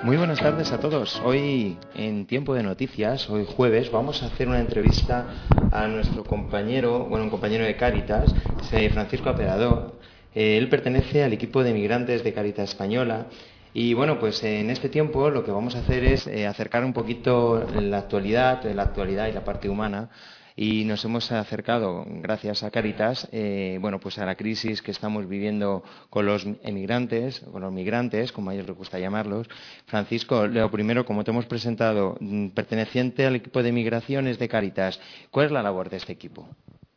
Muy buenas tardes a todos. Hoy en Tiempo de Noticias, hoy jueves, vamos a hacer una entrevista a nuestro compañero, un compañero de Cáritas, Francisco Aperador. Él pertenece al equipo de migrantes de Cáritas Española y bueno, pues en este tiempo lo que vamos a hacer es acercar un poquito la actualidad y la parte humana. Y nos hemos acercado, gracias a Cáritas, pues a la crisis que estamos viviendo con los emigrantes, con los migrantes, como a ellos les gusta llamarlos. Francisco, lo primero, como te hemos presentado, perteneciente al equipo de migraciones de Cáritas, ¿cuál es la labor de este equipo?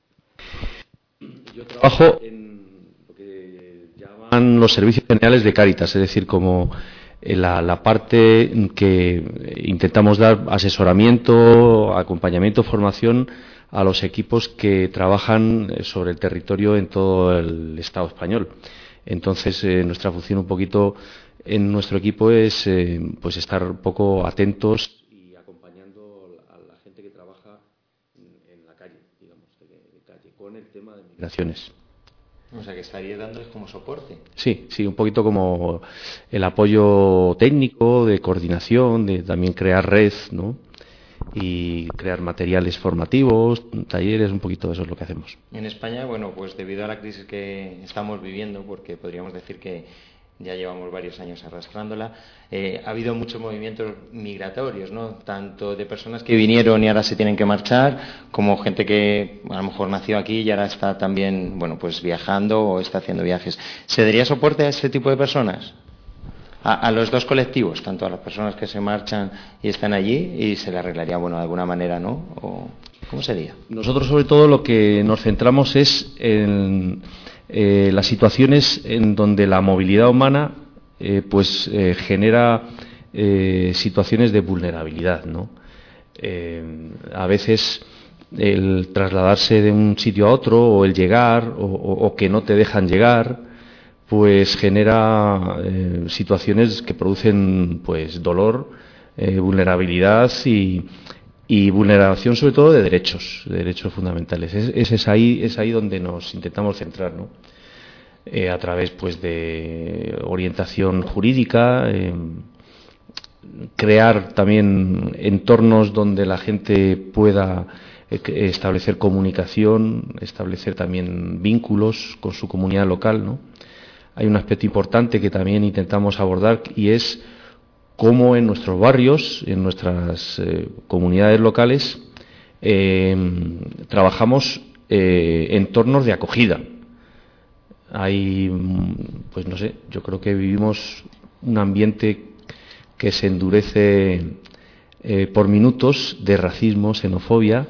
Yo trabajo en lo que llaman los servicios generales de Cáritas, es decir, como la parte que intentamos dar asesoramiento, acompañamiento, formación a los equipos que trabajan sobre el territorio en todo el Estado español. Entonces, nuestra función un poquito en nuestro equipo es pues estar un poco atentos y acompañando a la gente que trabaja en la calle, digamos, de calle, con el tema de migraciones. O sea, que estaría dándoles como soporte. Sí, un poquito como el apoyo técnico, de coordinación, de también crear red, ¿no? Y crear materiales formativos, talleres, un poquito de eso es lo que hacemos. En España, pues debido a la crisis que estamos viviendo, porque podríamos decir que ya llevamos varios años arrastrándola, ha habido muchos movimientos migratorios, ¿no? Tanto de personas que vinieron y ahora se tienen que marchar, como gente que a lo mejor nació aquí y ahora está también, pues viajando o está haciendo viajes. ¿Se daría soporte a ese tipo de personas? A los dos colectivos, tanto a las personas que se marchan y están allí, y se le arreglaría, de alguna manera, ¿no? ¿O cómo sería? Nosotros, sobre todo, lo que nos centramos es en las situaciones en donde la movilidad humana genera situaciones de vulnerabilidad, ¿no? A veces el trasladarse de un sitio a otro, o el llegar, o que no te dejan llegar, pues genera situaciones que producen dolor, vulnerabilidad y vulneración sobre todo de derechos fundamentales. Es ahí donde nos intentamos centrar, ¿no? A través de orientación jurídica, crear también entornos donde la gente pueda establecer comunicación, establecer también vínculos con su comunidad local, ¿no? Hay un aspecto importante que también intentamos abordar y es cómo en nuestros barrios, en nuestras comunidades locales, trabajamos entornos de acogida. Hay, yo creo que vivimos un ambiente que se endurece por minutos de racismo, xenofobia.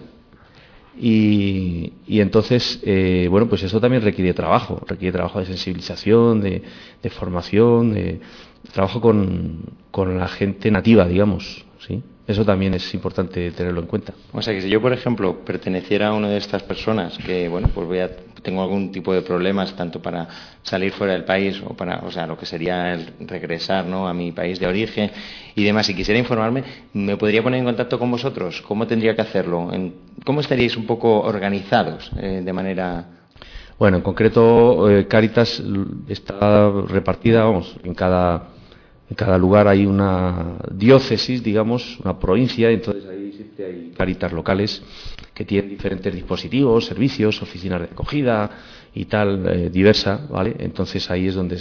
Y entonces, eso también requiere trabajo de sensibilización, de formación, de trabajo con la gente nativa, digamos, ¿sí? Eso también es importante tenerlo en cuenta. O sea, que si yo, por ejemplo, perteneciera a una de estas personas que, tengo algún tipo de problemas, tanto para salir fuera del país o para, lo que sería el regresar, ¿no?, a mi país de origen y demás, si quisiera informarme, ¿me podría poner en contacto con vosotros? ¿Cómo tendría que hacerlo? ¿Cómo estaríais un poco organizados de manera...? Bueno, en concreto, Cáritas está repartida, en cada lugar hay una diócesis, digamos, una provincia, entonces ahí siempre hay Cáritas locales que tienen diferentes dispositivos, servicios, oficinas de acogida y tal, diversa, ¿vale? Entonces ahí es donde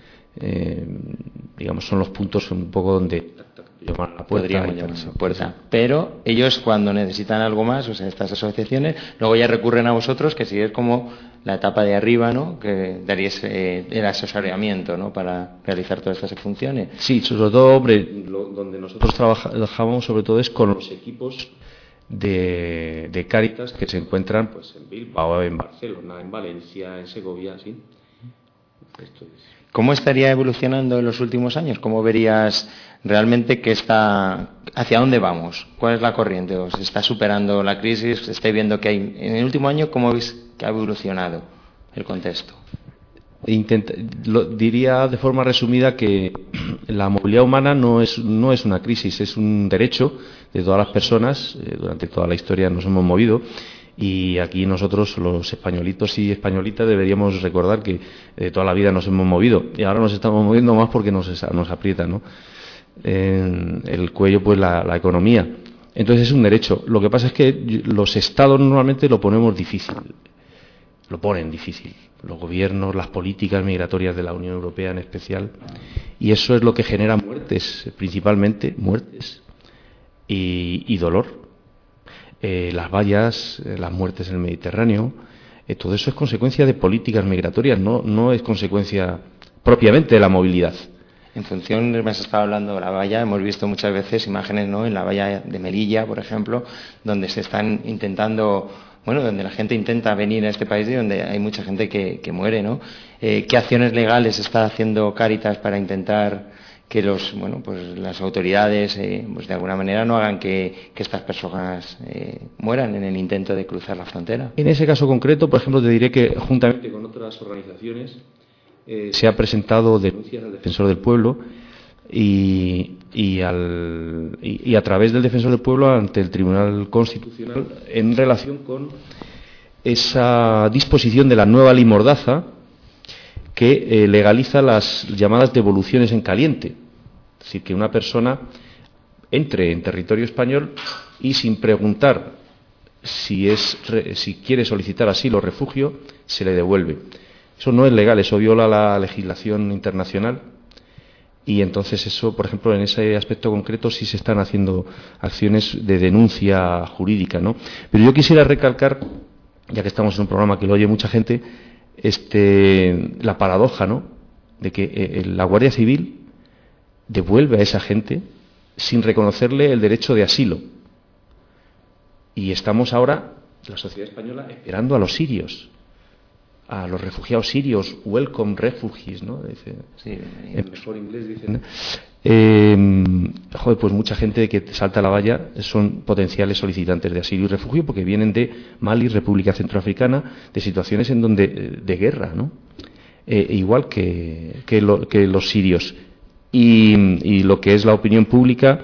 son los puntos un poco donde llaman la puerta. Pero ellos, cuando necesitan algo más, estas asociaciones, luego ya recurren a vosotros, que si es como la etapa de arriba, ¿no?, que daríais el asesoramiento, ¿no?, para realizar todas estas funciones. Sí, sobre todo, donde nosotros trabajamos sobre todo es con los equipos de Cáritas que se encuentran en Bilbao, en Barcelona, en Valencia, en Segovia, ¿sí? Esto es. ¿Cómo estaría evolucionando en los últimos años? ¿Cómo verías realmente hacia dónde vamos? ¿Cuál es la corriente? ¿Os está superando la crisis? ¿Estáis viendo que hay en el último año? ¿Cómo veis que ha evolucionado el contexto? Diría de forma resumida que la movilidad humana no es una crisis, es un derecho de todas las personas. Durante toda la historia nos hemos movido. Y aquí nosotros, los españolitos y españolitas, deberíamos recordar que de toda la vida nos hemos movido y ahora nos estamos moviendo más porque nos aprieta, ¿no? en el cuello pues la economía. Entonces es un derecho. Lo que pasa es que los estados normalmente lo ponemos difícil, lo ponen difícil, los gobiernos, las políticas migratorias de la Unión Europea en especial, y eso es lo que genera muertes, principalmente muertes y dolor. Las vallas, las muertes en el Mediterráneo, todo eso es consecuencia de políticas migratorias, no es consecuencia propiamente de la movilidad. En función, me has estado hablando de la valla, hemos visto muchas veces imágenes, ¿no?, en la valla de Melilla, por ejemplo, donde se están intentando, bueno, donde la gente intenta venir a este país y donde hay mucha gente que muere, ¿no? ¿Qué acciones legales está haciendo Cáritas para intentar que las autoridades, pues de alguna manera no hagan que estas personas mueran en el intento de cruzar la frontera? En ese caso concreto, por ejemplo, te diré que juntamente con otras organizaciones se ha presentado denuncias al Defensor del Pueblo y a través del Defensor del Pueblo ante el Tribunal Constitucional en relación con esa disposición de la nueva Ley Mordaza que legaliza las llamadas devoluciones en caliente. Es decir, que una persona entre en territorio español y sin preguntar si quiere solicitar asilo o refugio, se le devuelve. Eso no es legal, eso viola la legislación internacional y entonces eso, por ejemplo, en ese aspecto concreto sí se están haciendo acciones de denuncia jurídica, ¿no? Pero yo quisiera recalcar, ya que estamos en un programa que lo oye mucha gente, la paradoja, ¿no?, de que la Guardia Civil devuelve a esa gente sin reconocerle el derecho de asilo. Y estamos ahora, la sociedad española, esperando a los sirios, a los refugiados sirios, welcome refugees, ¿no? Dice, sí, en mejor inglés dicen. Pues mucha gente que salta la valla son potenciales solicitantes de asilo y refugio porque vienen de Mali, República Centroafricana, de situaciones en donde de guerra, ¿no? Igual que los sirios. Y lo que es la opinión pública,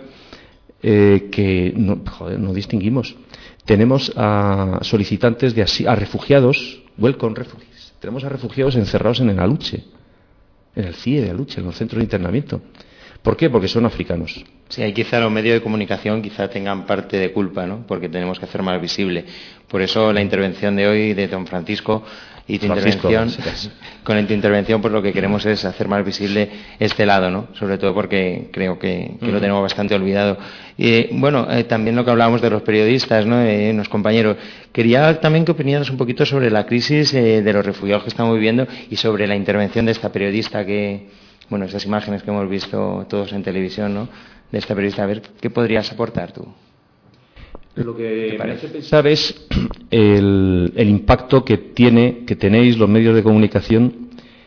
que no distinguimos. Tenemos a solicitantes de asilo, a refugiados, welcome refugees. Tenemos a refugiados encerrados en el Aluche, en el CIE de Aluche, en los centros de internamiento. ¿Por qué? Porque son africanos. Sí, ahí quizá los medios de comunicación quizá tengan parte de culpa, ¿no? Porque tenemos que hacer más visible. Por eso la intervención de hoy de don Francisco y tu intervención, con tu intervención, pues lo que queremos es hacer más visible este lado, ¿no? Sobre todo porque creo que lo tenemos bastante olvidado. Y también lo que hablábamos de los periodistas, ¿no? Los compañeros. Quería también que opinaras un poquito sobre la crisis de los refugiados que estamos viviendo y sobre la intervención de esta periodista esas imágenes que hemos visto todos en televisión, ¿no?, de esta periodista. A ver, ¿qué podrías aportar tú? Lo que me hace pensar es el impacto que tenéis los medios de comunicación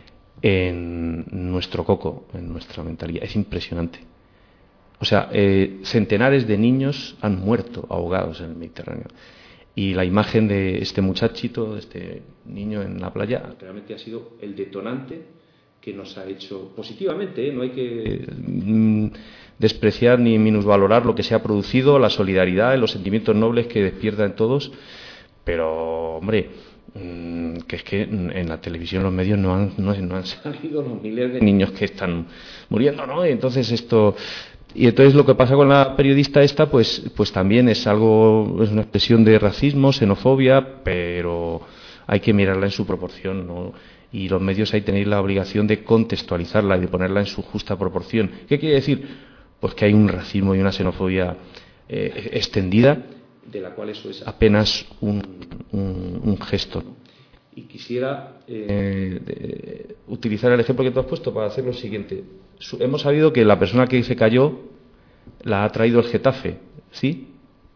en nuestro coco, en nuestra mentalidad. Es impresionante. O sea, centenares de niños han muerto ahogados en el Mediterráneo. Y la imagen de este muchachito, de este niño en la playa, realmente ha sido el detonante que nos ha hecho positivamente, no hay que despreciar ni minusvalorar lo que se ha producido, la solidaridad y los sentimientos nobles que despierta en todos, pero, hombre, que es que en la televisión, los medios no han salido los miles de niños que están muriendo, ¿no? Y entonces lo que pasa con la periodista esta, pues también es una expresión de racismo, xenofobia, pero hay que mirarla en su proporción, ¿no? Y los medios ahí tenéis la obligación de contextualizarla y de ponerla en su justa proporción. ¿Qué quiere decir? Pues que hay un racismo y una xenofobia extendida, de la cual eso es apenas un gesto, ¿no? Y quisiera utilizar el ejemplo que tú has puesto para hacer lo siguiente. Hemos sabido que la persona que se cayó la ha traído el Getafe, ¿sí?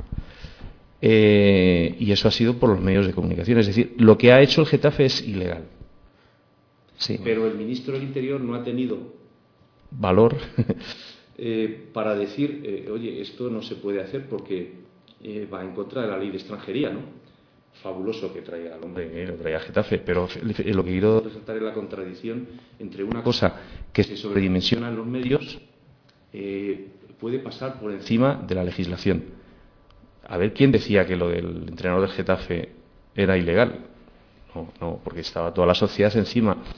Y eso ha sido por los medios de comunicación. Es decir, lo que ha hecho el Getafe es ilegal. Sí. Pero el ministro del Interior no ha tenido valor para decir, oye, esto no se puede hacer porque va en contra de la ley de extranjería, ¿no? Fabuloso que traiga al hombre, lo traiga a Getafe, pero lo que quiero resaltar es la contradicción entre una cosa que se sobredimensiona en los medios puede pasar por encima de la legislación. A ver, ¿quién decía que lo del entrenador del Getafe era ilegal? No, porque estaba toda la sociedad encima.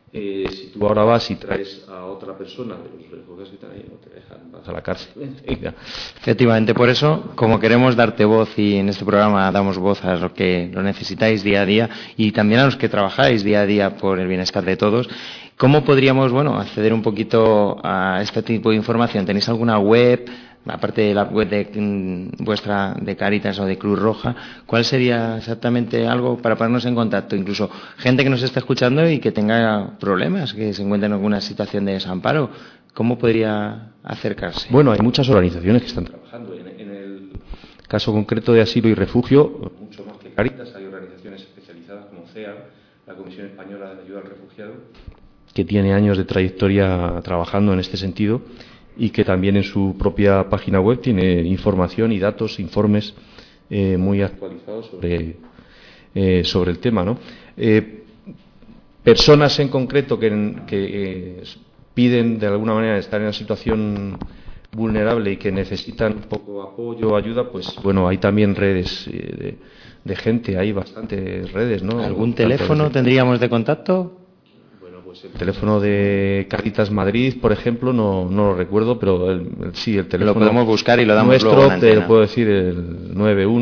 Si tú ahora vas y traes a otra persona de los refugiados que están ahí, no te dejan, vas a la cárcel. Efectivamente, por eso, como queremos darte voz y en este programa damos voz a los que lo necesitáis día a día y también a los que trabajáis día a día por el bienestar de todos, ¿cómo podríamos, acceder un poquito a este tipo de información? ¿Tenéis alguna web? Aparte de la web de vuestra de Cáritas o de Cruz Roja, ¿cuál sería exactamente algo para ponernos en contacto? Incluso gente que nos esté escuchando y que tenga problemas, que se encuentre en alguna situación de desamparo, ¿cómo podría acercarse? Bueno, hay muchas organizaciones que están trabajando. En el caso concreto de asilo y refugio, mucho más que Cáritas, hay organizaciones especializadas como CEA, la Comisión Española de Ayuda al Refugiado, que tiene años de trayectoria trabajando en este sentido, y que también en su propia página web tiene información y datos, informes muy actualizados sobre el tema, ¿no? Personas en concreto que piden de alguna manera estar en una situación vulnerable y que necesitan un poco apoyo o ayuda, pues bueno, hay también redes de gente, hay bastantes redes, ¿no? ¿Algún teléfono tendríamos de contacto? Pues el teléfono de Cáritas Madrid, por ejemplo, no lo recuerdo, pero sí, el teléfono... Lo podemos buscar y lo damos nuestro, luego en antena. Te lo puedo decir, el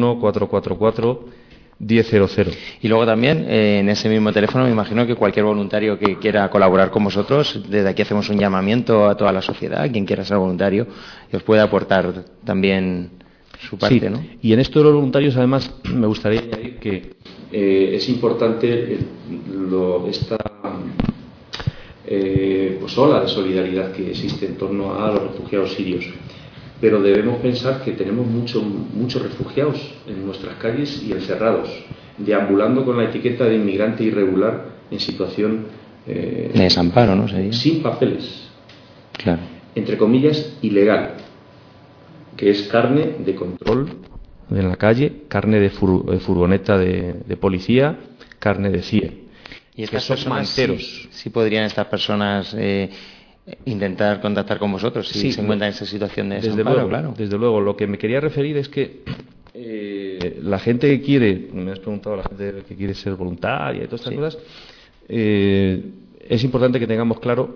91-444-1000. Y luego también, en ese mismo teléfono, me imagino que cualquier voluntario que quiera colaborar con vosotros, desde aquí hacemos un llamamiento a toda la sociedad, quien quiera ser voluntario, y os puede aportar también su parte, sí, ¿no? Y en esto de los voluntarios, además, me gustaría añadir que es importante esta ola de solidaridad que existe en torno a los refugiados sirios, pero debemos pensar que tenemos muchos refugiados en nuestras calles y encerrados, deambulando con la etiqueta de inmigrante irregular en situación de desamparo, ¿no? Sería. Sin papeles, claro, entre comillas, ilegal, que es carne de control en la calle, carne de furgoneta de policía, carne de CIE. Y estas personas, sí podrían estas personas intentar contactar con vosotros si se encuentran en esa situación de desamparo, claro. Desde luego, lo que me quería referir es que la gente que quiere, me has preguntado, la gente que quiere ser voluntaria y todas estas cosas, es importante que tengamos claro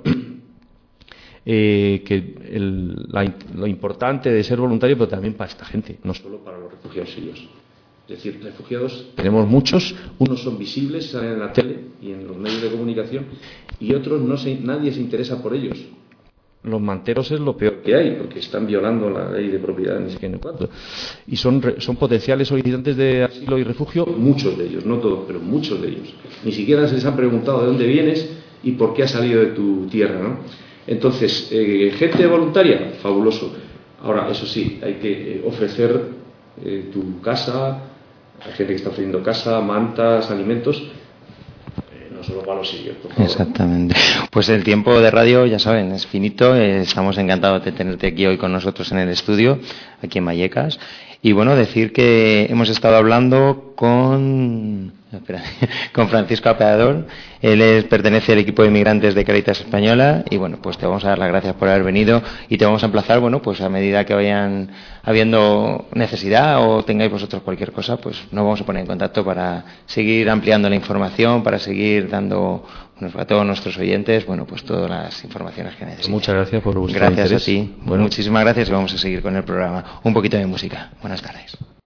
lo importante de ser voluntario, pero también para esta gente, no solo para los refugiados sirios. Es decir, refugiados tenemos muchos, unos son visibles, salen en la tele y en los medios de comunicación, y otros nadie se interesa por ellos. Los manteros es lo peor que hay, porque están violando la ley de propiedad, ni siquiera en cuanto. Y son potenciales solicitantes de asilo y refugio, muchos de ellos, no todos, pero muchos de ellos. Ni siquiera se les han preguntado de dónde vienes y por qué has salido de tu tierra, ¿no? Entonces, gente voluntaria, fabuloso. Ahora, eso sí, hay que ofrecer tu casa. Hay gente que está ofreciendo casa, mantas, alimentos, no solo para los sirios, por favor. Exactamente. Pues el tiempo de radio, ya saben, es finito. Estamos encantados de tenerte aquí hoy con nosotros en el estudio, aquí en Vallecas. Y bueno, decir que hemos estado hablando con Francisco Apeador. Él pertenece al equipo de inmigrantes de Cáritas Española y bueno, pues te vamos a dar las gracias por haber venido y te vamos a emplazar, bueno, pues a medida que vayan habiendo necesidad o tengáis vosotros cualquier cosa, pues nos vamos a poner en contacto para seguir ampliando la información, para seguir dando a todos nuestros oyentes, bueno, pues todas las informaciones que necesiten. Muchas gracias por vuestro interés. Gracias a ti. Bueno, muchísimas gracias y vamos a seguir con el programa. Un poquito de música. Buenas tardes.